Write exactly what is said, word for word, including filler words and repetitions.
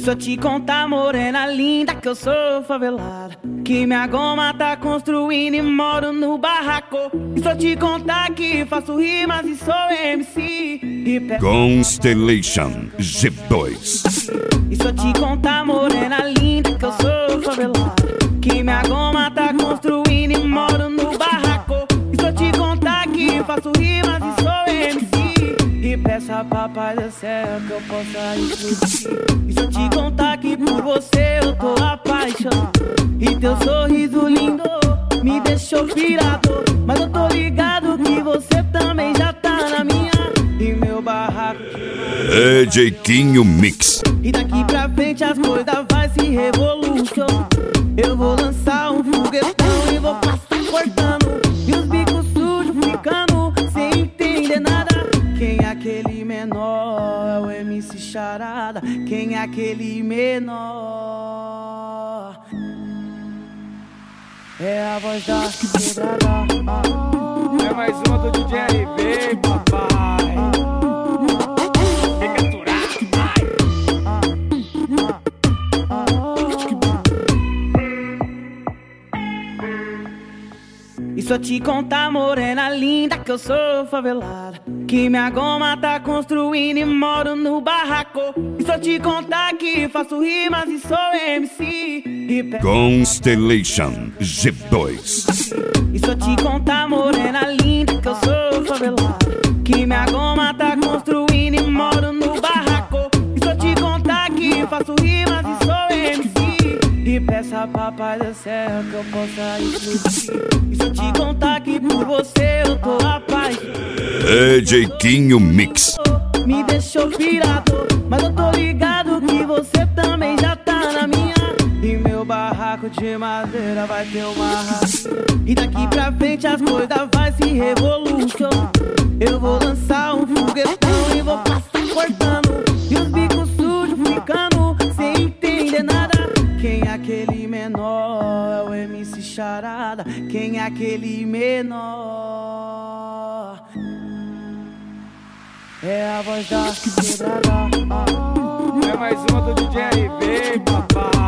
se eu te contar, morena linda, que eu sou favelada, que minha goma tá construindo e moro no barraco. E se eu te contar que faço rimas e sou M C e pe... Constellation G dois. E se eu te contar, morena linda, que eu sou favelada, que minha goma tá construindo e moro no barraco. E se eu te contar que faço rimas e sou M C e peço a papai do céu que eu possa explodir. E se eu te contar que por você eu tô apaixonado, e teu sorriso lindo me deixou pirado, mas eu tô ligado que você também já tá na minha e meu barraco. D J Quinho Mix. E daqui pra frente as coisas vai se revolucionar. Eu vou lançar um foguetão e vou passar cortando, e os bicos sujos ficando sem entender nada. Quem é aquele menor? É o M C Charada. Quem é aquele menor? É a voz da quebrada. É mais uma do D J R B, papai. Recapturado, vai. E se eu te contar, morena linda, que eu sou favelada, que minha goma tá construindo e moro no barraco. E se eu te contar que faço rimas e sou M C e pe... Constellation G dois. E se eu te contar, morena linda, que eu sou favelada, que minha goma tá construindo e moro no barraco. E se eu te contar que faço rimas e sou M C e peço a papai do céu que eu possa explodir. E se eu te contar que por você eu tô apaixonado, D J Quinho Mix. me deixou pirado, mas eu tô ligado que você também já tá na minha e meu barraco de madeira vai ter uma rasteira. E daqui pra frente as coisas vai se revolucionar. Eu vou lançar um foguetão e vou passar cortando, e os bicos sujos ficando sem entender nada. Quem é aquele menor? É o M C Charada. Quem é aquele menor? É a voz da quebrada. É mais uma do D J R B, papai.